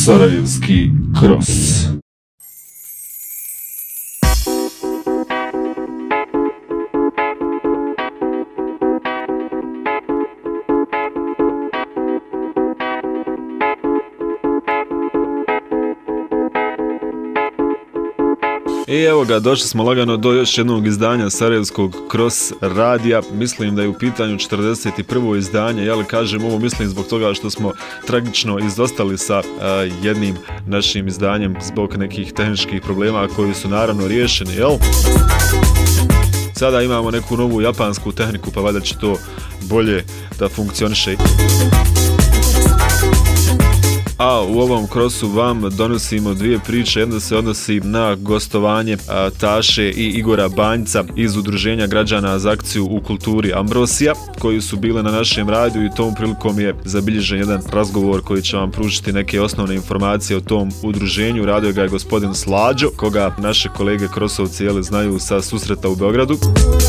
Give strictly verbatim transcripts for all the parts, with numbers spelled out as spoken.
Sarajevski Cross. I evo ga, došli smo lagano do još jednog izdanja Sarajevskog Cross radija. Mislim da je u pitanju četrdeset prvo izdanje, ja li kažem ovo mislim zbog toga što smo tragično izostali sa uh, jednim našim izdanjem zbog nekih tehničkih problema koji su naravno riješeni, jel? Sada imamo neku novu japansku tehniku, pa valjda će to bolje da funkcioniše. A u ovom krosu vam donosimo dvije priče. Jedna se odnosi na gostovanje a, Taše i Igora Banjca iz Udruženja građana za akciju u kulturi Ambrosija, koji su bile na našem radiju i tom prilikom je zabilježen jedan razgovor koji će vam pružiti neke osnovne informacije o tom udruženju. Radio ga je gospodin Slađo, koga naše kolege krosovci jeli znaju sa susreta u Beogradu.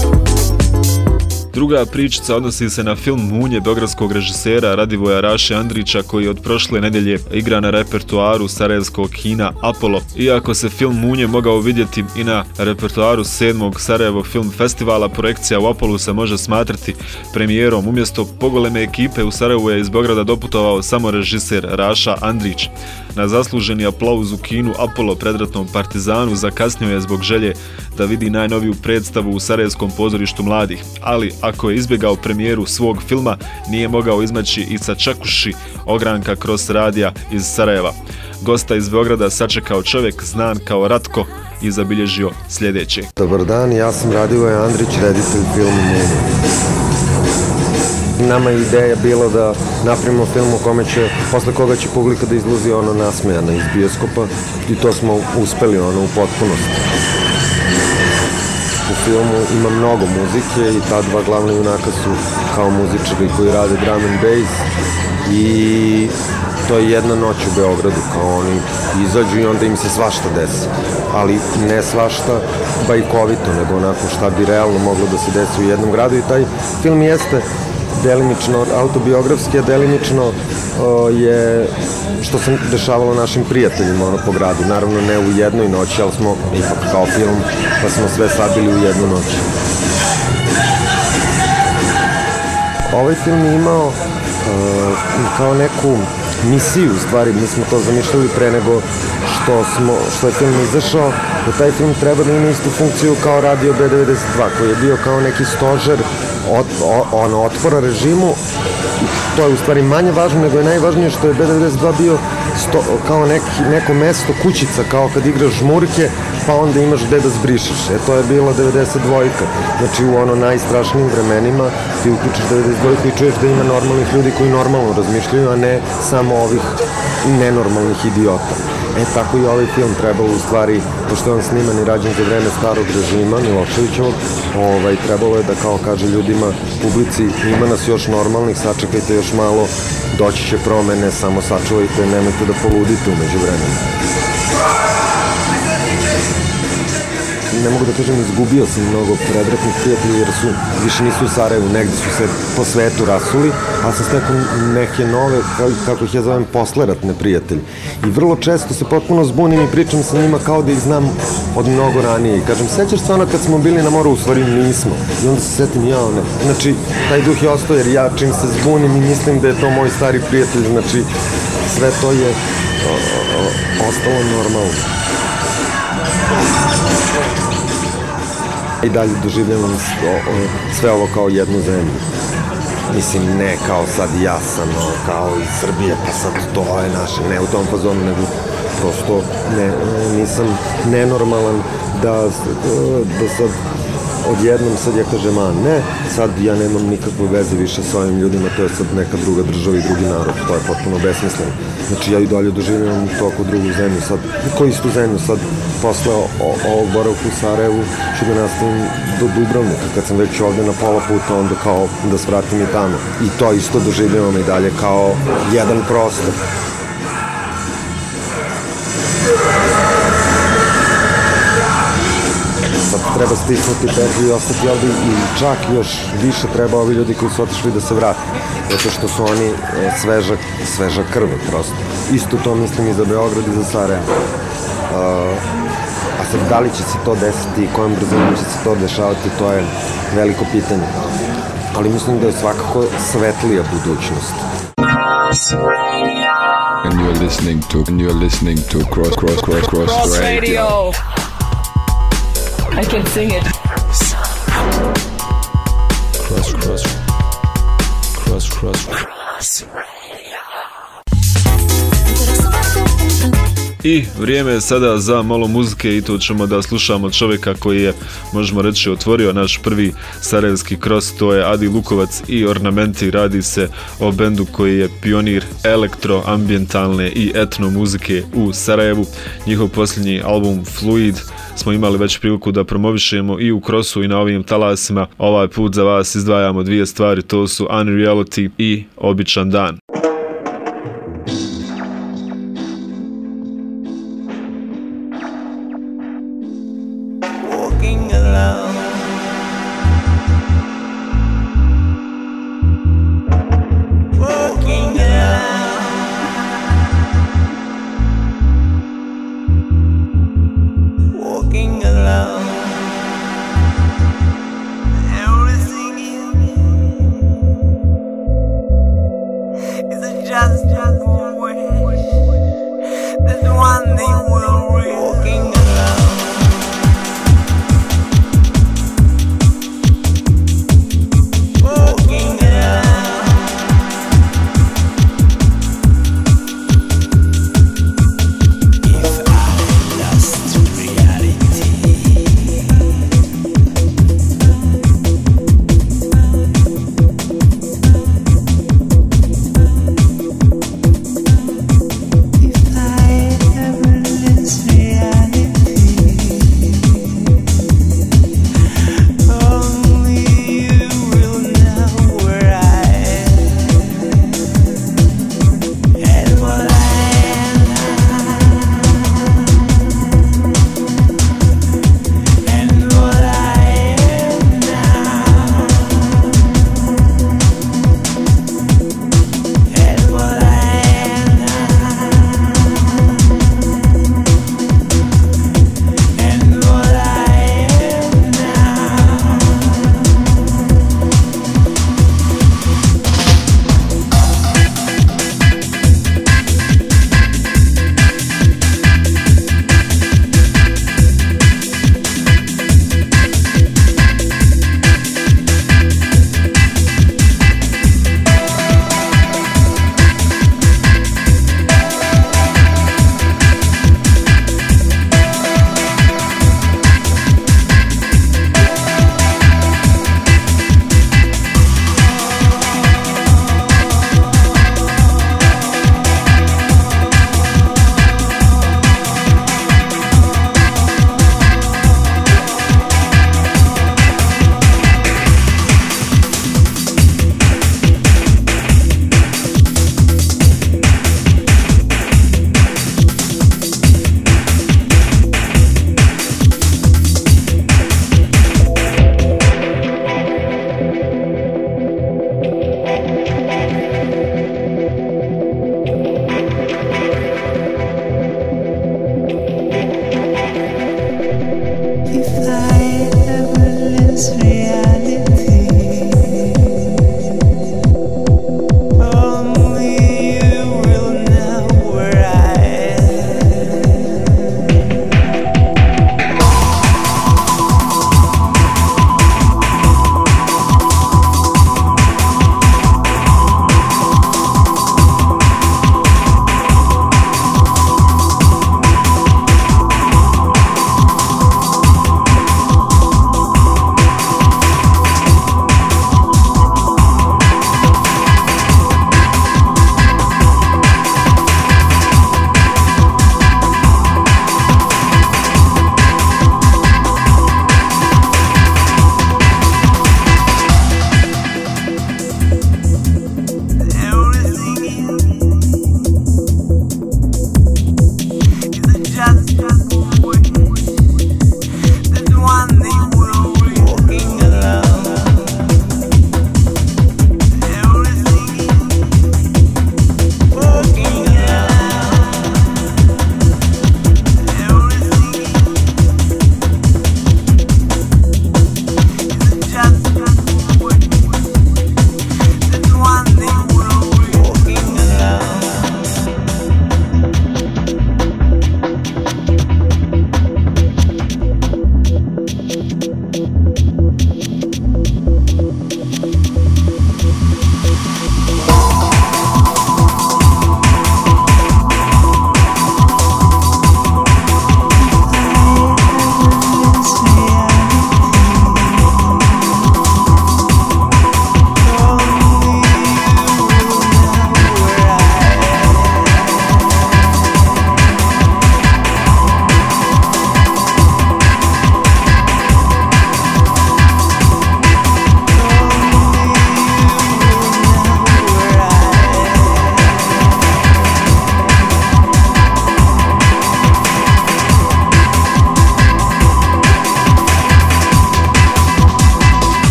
Druga pričica odnosi se na film Munje beogradskog režisera Radivoja Raše Andrića, koji od prošle nedjelje igra na repertuaru sarajevskog kina Apollo. Iako se film Munje mogao vidjeti i na repertuaru sedmog Sarajevog film festivala, projekcija u Apollu se može smatrati premijerom. Umjesto pogoleme ekipe u Sarajevu je iz Beograda doputovao samo režiser Raša Andrić. Na zasluženi aplauz u kinu Apollo predratnom Partizanu zakasnio je zbog želje da vidi najnoviju predstavu u Sarajevskom pozorištu mladih, ali ako je izbjegao premijeru svog filma, nije mogao izmaći i sa čakuši ogranka Cross radija iz Sarajeva. Gosta iz Beograda sačekao čovjek znan kao Ratko i zabilježio sljedeće. Dobar dan, ja sam Radivoje Andrić, reditelj filmu Munje. Nama je ideja bila da napravimo film u kome će, posle koga će publika da izlazi ono nasmejana iz bioskopa i to smo uspeli ono u potpunosti. U filmu ima mnogo muzike i ta dva glavna junaka su kao muzičari koji rade drum and bass i to je jedna noć u Beogradu, kao oni izađu i onda im se svašta desi, ali ne svašta bajkovito, nego onako šta bi realno moglo da se desi u jednom gradu i taj film jeste delimično autobiografski, a delimično o, je što se dešavalo našim prijateljima ono, po gradu. Naravno ne u jednoj noći, ali smo ipak kao film, pa smo sve sabili u jednu noć. Ovaj film je imao o, kao neku misiju, u stvari, mi smo to zamišljali pre nego što, smo, što je film izašao, da taj film treba da ima istu funkciju kao Radio B devedeset dva, koji je bio kao neki stožer Od, o, ono, otpora režimu. To je u stvari manje važno, nego je najvažnije što je B devedeset dva bio sto, kao neki, neko mesto, kućica, kao kad igraš žmurke, pa onda imaš gde da zbrišeš. E, to je bila devedeset dva. Znači, u ono najstrašnijim vremenima ti uključiš devedeset dva i čuješ da ima normalnih ljudi koji normalno razmišljaju, a ne samo ovih nenormalnih idiota. E, tako i ovaj film trebalo u stvari, pošto je on sniman i rađen za vreme starog režima, Miloševićevog, ovaj, trebalo je da kao kaže ljudima, publici, ima nas još normalnih, sačekajte još malo, doći će promene, samo sačuvajte, nemojte da poludite umeđu vremena. Ne mogu da kažem, izgubio sam mnogo predratnih prijatelja jer su, više nisu u Sarajevu, negdje su se po svetu rasuli, a sam stekao neke nove, kako ih ja zovem, posleratne prijatelje. I vrlo često se potpuno zbunim i pričam sa njima kao da ih znam od mnogo ranije. I kažem, sećaš se ono kad smo bili na moru, u stvari nismo. I onda se setim ja, ne. Znači, taj duh je ostao jer ja čim se zbunim i mislim da je to moj stari prijatelj, znači, sve to je o, o, ostalo normalno. I dalje doživljavam sve ovo kao jednu zemlju. Mislim, ne kao sad ja sam, kao iz Srbije, pa sad to je naše, ne u tom fazonu, nego prosto ne, nisam nenormalan da, da sad odjednom sad ja kažem, a ne, sad ja nemam nikakve veze više s ovim ljudima, to je sad neka druga država i drugi narod, to je potpuno besmisleno. Znači ja i dalje doživljam to ako drugu zemlju, sad, koju istu zemlju, sad posle ovog boravka u Sarajevu ću da nastavim do Dubrovnika, kad sam već ovde na pola puta, onda kao da svratim i tamo. I to isto doživljavam i dalje kao jedan prostor. Sad treba stisnuti petlju i ostati ovdje i čak još više treba ovi ljudi koji su otišli da se vrate, zato što su oni sveža, sveža krv prosto. Isto to mislim i za Beograd i za Sarajevo. Uh, a sad da li će se to desiti i kojom brzinom će se to dešavati, to je veliko pitanje. Ali mislim da je svakako svetlija budućnost. And you're listening to and you're listening to Cross Cross Cross Cross, cross Radio. radio. I can sing it. Cross Cross Cross Cross Cross Radio. I vrijeme je sada za malo muzike i to ćemo da slušamo čovjeka koji je, možemo reći, otvorio naš prvi sarajevski cross, to je Adi Lukovac i Ornamenti. Radi se o bendu koji je pionir elektro, ambijentalne i etno muzike u Sarajevu. Njihov posljednji album Fluid smo imali već priliku da promovišemo i u crossu i na ovim talasima. Ovaj put za vas izdvajamo dvije stvari, to su Unreality i Običan dan. If I ever lose reality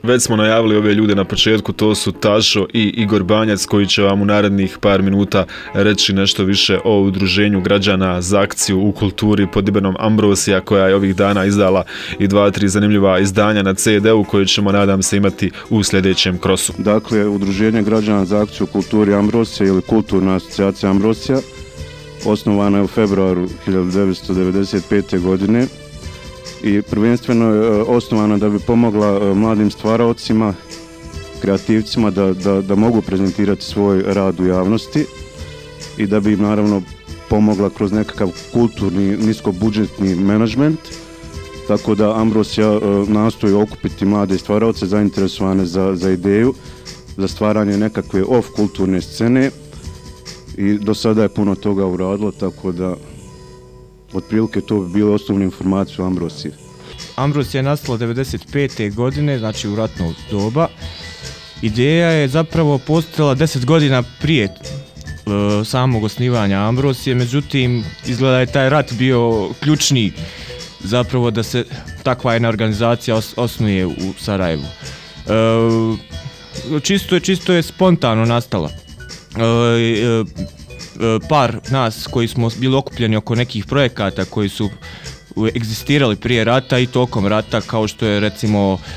Već smo najavili ove ljude na početku, to su Tašo i Igor Banjac koji će vam u narednih par minuta reći nešto više o udruženju građana za akciju u kulturi pod imenom Ambrosija, koja je ovih dana izdala i dva, tri zanimljiva izdanja na ce de u koje ćemo, nadam se, imati u sljedećem krosu. Dakle, udruženje građana za akciju u kulturi Ambrosija ili Kulturna asocijacija Ambrosija osnovana je u februaru hiljadu devetsto devedeset pete. godine i prvenstveno je osnovana da bi pomogla mladim stvaraocima, kreativcima da, da, da mogu prezentirati svoj rad u javnosti i da bi im naravno pomogla kroz nekakav kulturni, niskobudžetni menadžment. Tako da Ambrosija nastoji okupiti mlade stvaraoce zainteresovane za, za ideju, za stvaranje nekakve off kulturne scene i do sada je puno toga uradilo, tako da otprilike to bi bile osnovne informacije o Ambrosiji. Ambrosija je nastala devedeset pete. godine, znači u ratno doba. Ideja je zapravo postojala deset godina prije uh, samog osnivanja Ambrosije, međutim izgleda je taj rat bio ključni zapravo da se takva jedna organizacija os- osnuje u Sarajevu. Uh, čisto, je, čisto je spontano nastala. Uh, uh, par nas koji smo bili okupljeni oko nekih projekata koji su egzistirali prije rata i tokom rata, kao što je recimo uh,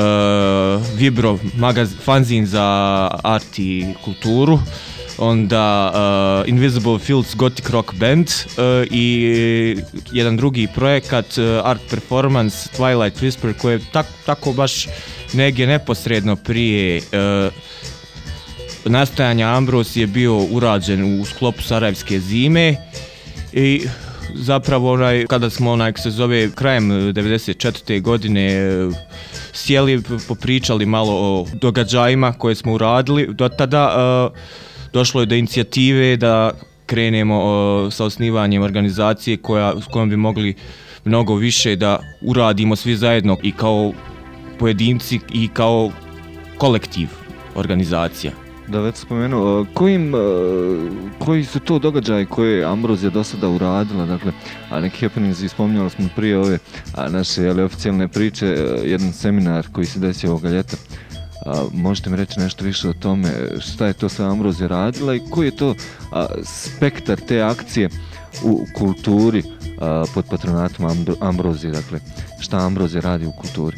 Vibro magaz, fanzin za art i kulturu, onda uh, Invisible Fields Gothic Rock Band uh, i jedan drugi projekat uh, Art Performance Twilight Whisper, koji je tak, tako baš negdje neposredno prije uh, nastajanja Ambrosije bio urađen u sklopu Sarajevske zime i zapravo onaj, kada smo onaj se zove krajem devedeset četvrte. godine sjeli, popričali malo o događajima koje smo uradili, do tada uh, došlo je do inicijative da krenemo uh, sa osnivanjem organizacije koja, s kojom bi mogli mnogo više da uradimo svi zajedno i kao pojedinci i kao kolektiv organizacija. Da, već spomenuo, kojim, koji su to događaji koje je Ambrosija do sada uradila, dakle, a neki happenings spominjali smo prije ove a naše ali, oficijalne priče, jedan seminar koji se desio ovoga ljeta. A, možete mi reći nešto više o tome, šta je to sve Ambrosija radila i koji je to a, spektar te akcije u kulturi a, pod patronatom Ambrosije, dakle, šta Ambrosija radi u kulturi?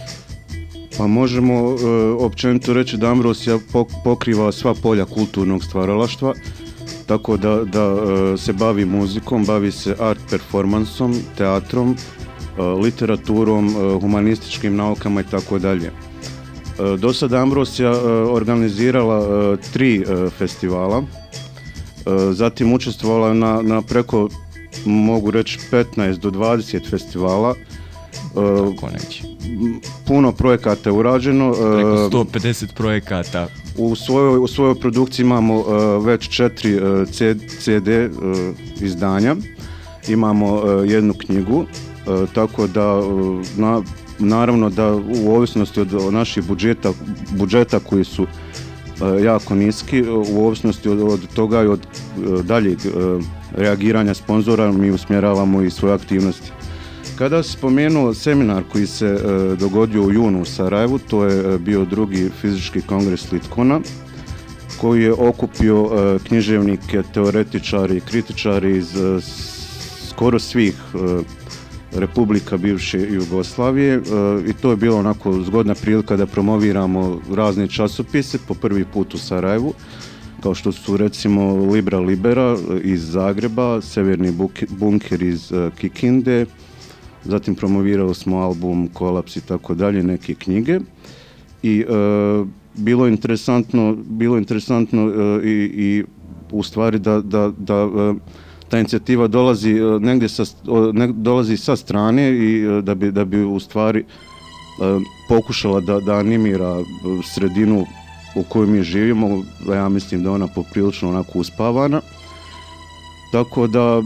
Pa možemo e, općenito reći da Ambrosija pokriva sva polja kulturnog stvaralaštva, tako da, da e, se bavi muzikom, bavi se art performansom, teatrom, e, literaturom, e, humanističkim naukama i tako dalje. E, do sada Ambrosija e, organizirala e, tri e, festivala, e, zatim učestvovala na, na preko, mogu reći, petnaest do dvadeset festivala. Kako neće? Puno projekata je urađeno. Preko sto pedeset projekata. U svojoj, u svojoj produkciji imamo uh, već četiri uh, ce de uh, izdanja. Imamo uh, jednu knjigu, uh, tako da uh, na, naravno da u ovisnosti od, od naših budžeta, budžeta koji su uh, jako niski, uh, u ovisnosti od, od toga i od uh, daljeg uh, reagiranja sponzora mi usmjeravamo i svoje aktivnosti. Kada se spomenuo seminar koji se e, dogodio u junu u Sarajevu, to je e, bio drugi fizički kongres Litkona, koji je okupio e, književnike, teoretičari i kritičari iz e, skoro svih e, republika bivše Jugoslavije e, i to je bilo onako zgodna prilika da promoviramo razne časopise po prvi put u Sarajevu, kao što su recimo Libra Libera iz Zagreba, Severni bunker iz e, Kikinde, zatim promovirali smo album Kolaps i tako dalje, neke knjige i e, bilo je interesantno, bilo interesantno e, i, i u stvari da, da, da e, ta inicijativa dolazi e, negdje sa, ne, dolazi sa strane i e, da bi, da bi u stvari e, pokušala da, da animira sredinu u kojoj mi živimo, ja mislim da ona poprilično onako uspavana, tako da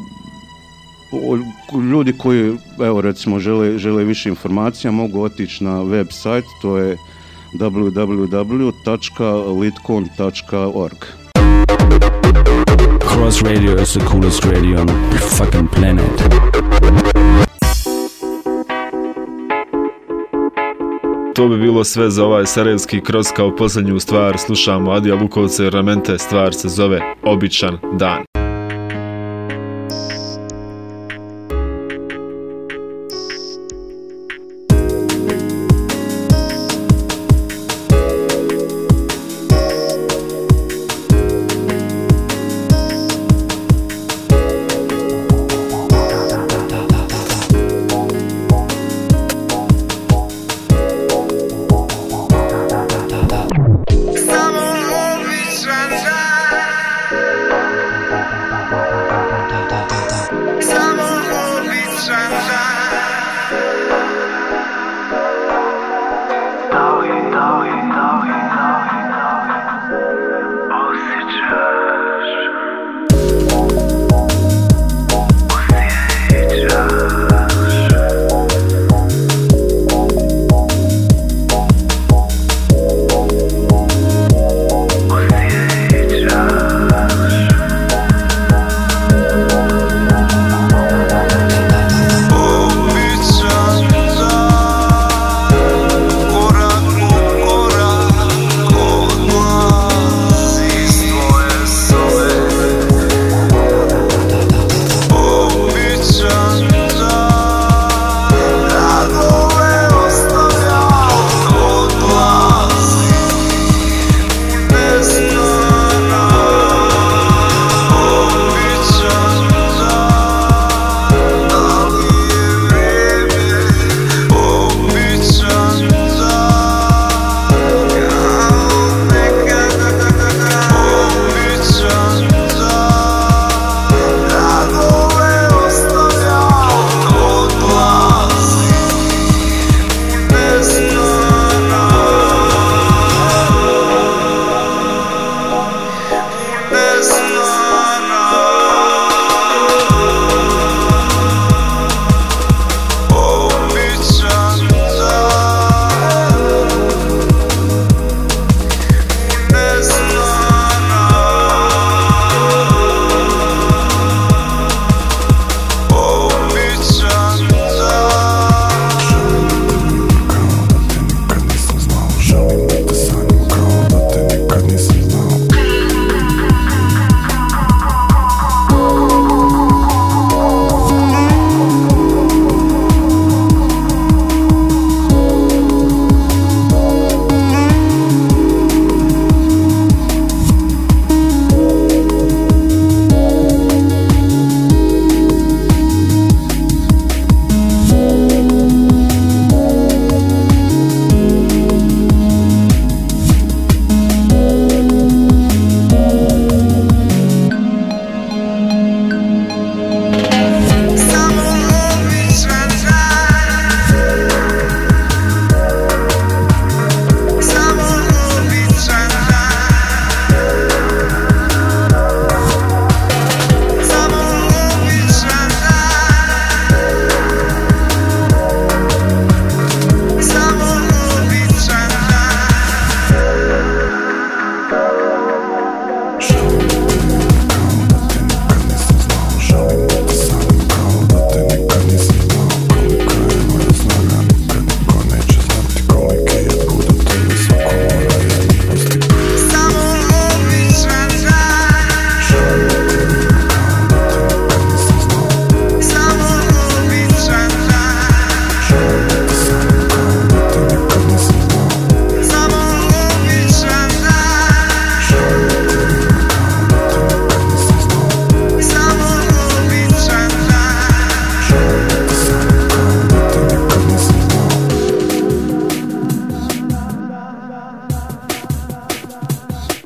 ljudi koji, evo recimo, žele, žele više informacija mogu otići na web sajt, to je w w w tačka litkon tačka org. Cross Radio is the coolest radio on the fucking planet. to bi bilo sve za ovaj sarajevski kroz. Kao posljednju stvar slušamo Adija Lukovca i Ramente, stvar se zove Običan dan.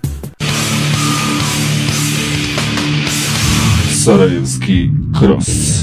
Sarajevski kroz.